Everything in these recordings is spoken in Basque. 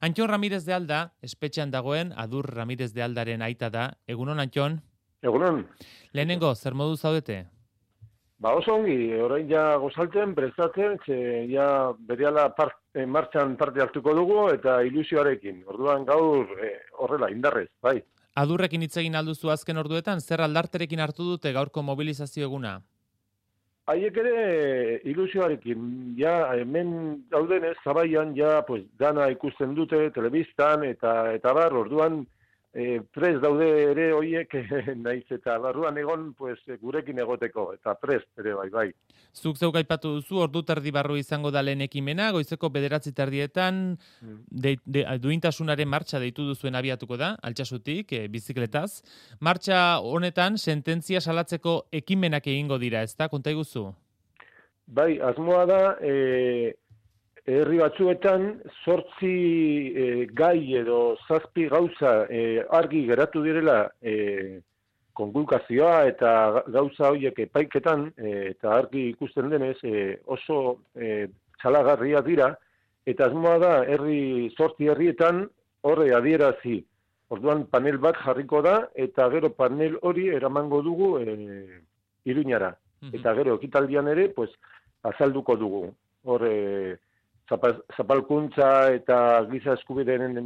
Antxon Ramirez de Alda, espetxean dagoen Adur Ramirez de Aldaren aita da. Egunon, Antxon? Egunon. Lehenengo, zer modu zaudete? Oso ongi, orain ja gozaltzen, prestatzen, ja berehala martxan parte hartuko dugu eta ilusioarekin. Orduan gaur horrela, indarrez, bai. Adurrekin hitz egin alduzu azken orduetan, zer aldarterekin hartu dute gaurko mobilizazio eguna? Haiek ere ilusioarekin, ja hemen daudenez, zabaian ja pues, dana ikusten dute, telebistan eta bar, orduan prest daude ere hoiek naiz eta barruan egon pues, gurekin egoteko, eta prest ere bai. Zuk zeuk aipatu duzu, ordu terdi barru izango da lehen ekimena, goizeko 9:00 duintasunaren martxa deitu duzuen abiatuko da, Altsasutik, bizikletaz. Martxa honetan, sententzia salatzeko ekimenak egingo dira, ezta? Konta iguzu? Bai, asmoa da, herri batzuetan 8 gai edo 7 gauza argi geratu direla konkulkazioa eta gauza horiek epaiketan eta argi ikusten denez oso txalagarria dira eta asmoa da 8 herrietan horre adierazi. Orduan panel bat jarriko da eta gero panel hori eramango dugu Iruñara. Eta gero ekitaldian ere pues, azalduko dugu. Hor zapalkuntza eta giza eskubideen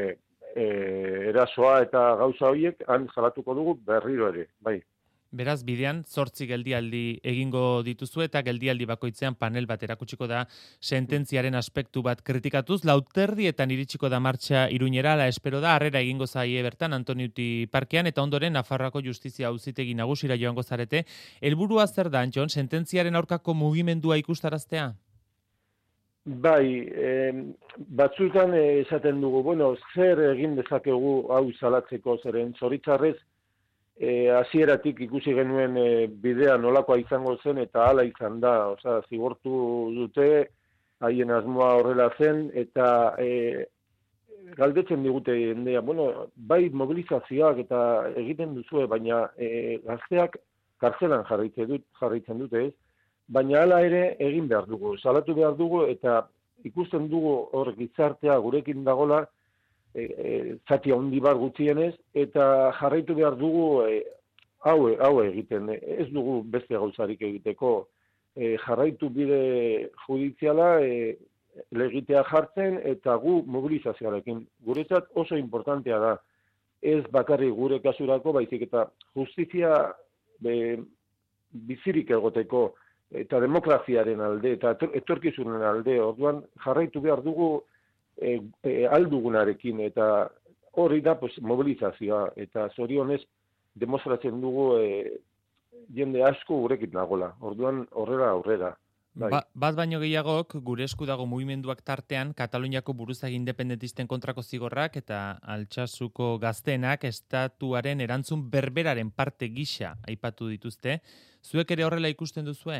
erasoa eta gauza horiek han salatuko dugu berriro ere, bai. Beraz, bidean, 8 geldialdi egingo dituzu eta geldialdi bakoitzean panel bat erakutsiko da sententziaren aspektu bat kritikatuz. 4:00 iritsiko da martxa Iruñera, ala espero da, harrera egingo zaie bertan Antoniuti parkean eta ondoren Nafarroako Justizia Auzitegi Nagusira joango zarete. Helburua zer da, Antxon, sententziaren aurkako mugimendua ikustaraztea? Bai, batzutan esaten dugu, bueno, zer egin dezakegu hau salatzeko zeren zoritzarrez, hasieratik ikusi genuen bidea nolakoa izango zen eta hala izan da, osea, zigortu dute, haien asmoa horrela zen, eta galdetzen digute jendea, bueno, bai mobilizazioak eta egiten duzue, baina gazteak kartzelan jarraitzen dute ez, baina hala ere egin behar dugu, salatu behar dugu eta ikusten dugu hor gizartea gurekin dagola, zati handi bat gutxienez, eta jarraitu behar dugu hau egiten, ez dugu beste gauzarik egiteko, jarraitu bide judiziala legitea jartzen eta gu mobilizazioarekin. Guretzat oso importantea da, ez bakarrik gure kasurako, baizik eta justizia bizirik egoteko, eta demokraziaren alde, eta etorkizunen alde, orduan jarraitu behar dugu aldugunarekin, eta hori da pues, mobilizazioa, eta zorionez demostratzen dugu jende asko gurekin nagola, orduan aurrera. Bai. Bat baino gehiagok, gure esku dago mugimenduak tartean, Kataluniako buruzagi independentisten kontrako zigorrak eta Altsasuko gazteenak estatuaren erantzun berberaren parte gisa aipatu dituzte. Zuek ere horrela ikusten duzue?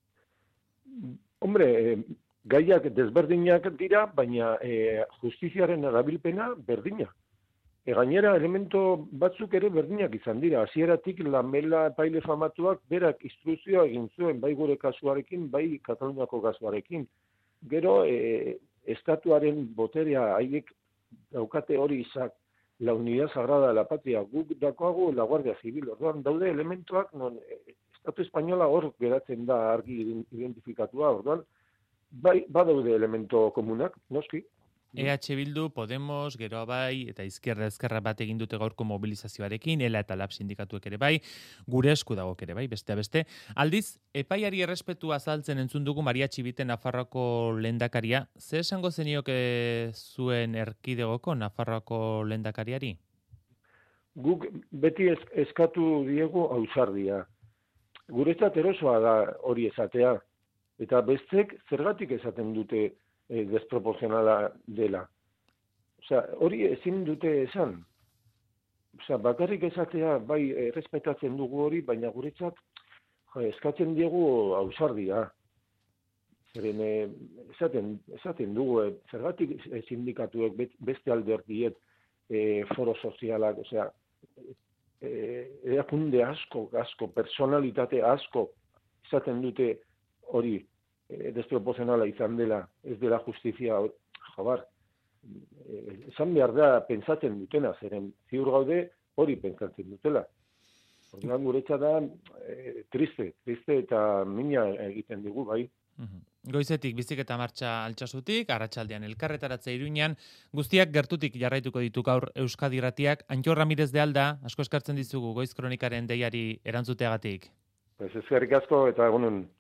Hombre, gaiak desberdinak dira, baina justiziaren erabilpena berdina. Gainera, elemento batzuk ere berdinak izan dira. Hasieratik Lamela epaile famatuak berak instrukzioa egin zuen, bai gure kasuarekin, bai Kataluniako kasuarekin. Gero, estatuaren boterea haiek daukate hori izak, la unidad sagrada de la patria, guk dakoago la Guardia Civil. Orduan, daude elementuak non Estatu Espainola hor geratzen da argi identifikatua. Orduan, bai, badaude elemento komunak, noski. EH Bildu, Podemos, gero bai, eta izquierda bat egin dute gaurko mobilizazioarekin, ELA eta LAB sindikatuek ere bai, gure esku dagok ere bai, bestea beste. Aldiz, epaiari errespetua azaltzen entzun dugu Maria Txibite Nafarroako lehendakaria. Ze esango zenioke zuen erkidegoko Nafarroako lehendakariari? Guk beti eskatu diegu ausardia. Guretzat erosoa da hori esatea, eta bestek zergatik esaten dute desproportzionala dela. Osea, hori ezin dute esan. Osea, bakarrik esatea, bai, errespetatzen dugu hori, baina guretzat eskatzen diegu ausardia. Zeren, esaten dugu, zergatik sindikatuek beste alderdiek foro sozialak, osea, erakunde asko, personalitate asko, esaten dute hori, desproportzionala izan dela, ez dela justizia, jabar, esan behar da pentsatzen dutena, zeren ziur gaude hori pentsatzen dutela. Orduan guretzat da triste eta mina egiten digu, bai. Goizetik biziketa martxa Altsasutik, arratsaldean elkarretaratze Iruñan, guztiak gertutik jarraituko ditu gaur Euskadi Irratiak. Antxo Ramirez de Alda, asko eskartzen dizugu Goiz Kronikaren deiari erantzuteagatik. Eskerrik asko eta egunon.